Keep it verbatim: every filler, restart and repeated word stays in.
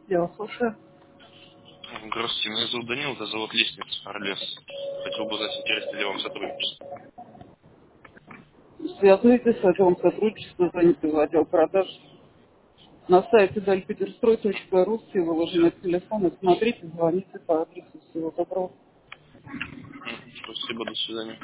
Я вас слушаю. Здравствуйте, меня зовут Данил, это завод Лестниц, Орлес. Хотел бы узнать, интересно ли вам сотрудничество. Связывайтесь с отделом сотрудничества, звоните в отдел продаж. На сайте дальпетерстрой точка ру все выложены телефоны. Смотрите, звоните по адресу. Всего доброго. Мгм, спасибо, до свидания.